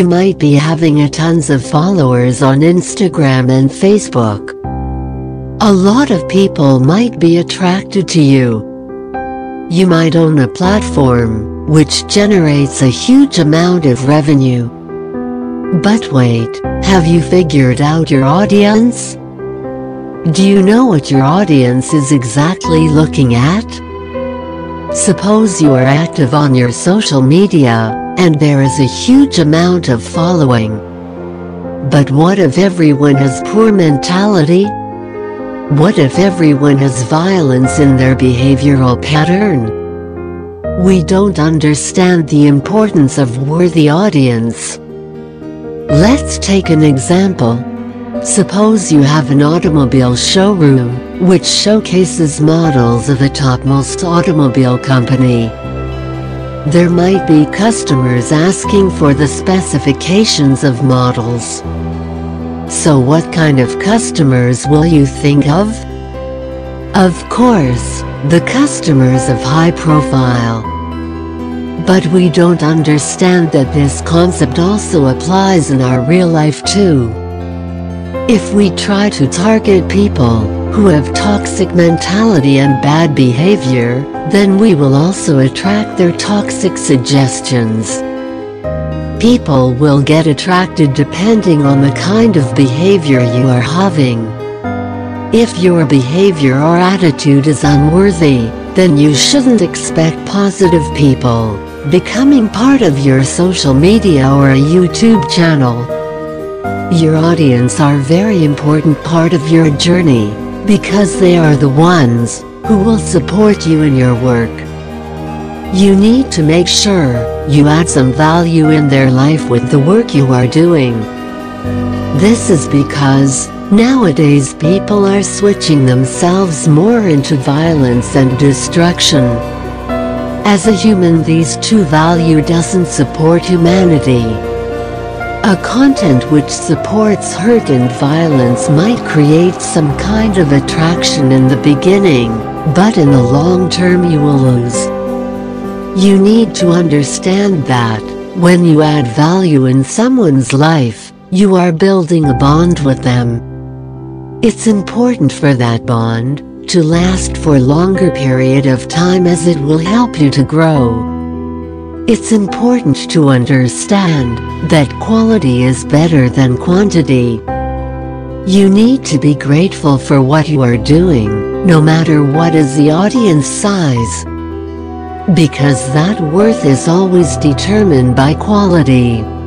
You might be having tons of followers on Instagram and Facebook. A lot of people might be attracted to you. You might own a platform, which generates a huge amount of revenue. But wait, have you figured out your audience? Do you know what your audience is exactly looking at? Suppose you are active on your social media, and there is a huge amount of following. But what if everyone has poor mentality? What if everyone has violence in their behavioral pattern? We don't understand the importance of worthy audience. Let's take an example. Suppose you have an automobile showroom, which showcases models of the topmost automobile company. There might be customers asking for the specifications of models. So what kind of customers will you think of? Of course, the customers of high profile. But we don't understand that this concept also applies in our real life too. If we try to target people who have toxic mentality and bad behavior, then we will also attract their toxic suggestions. People will get attracted depending on the kind of behavior you are having. If your behavior or attitude is unworthy, then you shouldn't expect positive people becoming part of your social media or a YouTube channel. Your audience are a very important part of your journey, because they are the ones who will support you in your work. You need to make sure you add some value in their life with the work you are doing. This is because nowadays people are switching themselves more into violence and destruction. As a human, these two values doesn't support humanity. A content which supports hurt and violence might create some kind of attraction in the beginning, but in the long term you will lose. You need to understand that, when you add value in someone's life, you are building a bond with them. It's important for that bond to last for a longer period of time, as it will help you to grow. It's important to understand that quality is better than quantity. You need to be grateful for what you are doing, no matter what is the audience size. Because that worth is always determined by quality.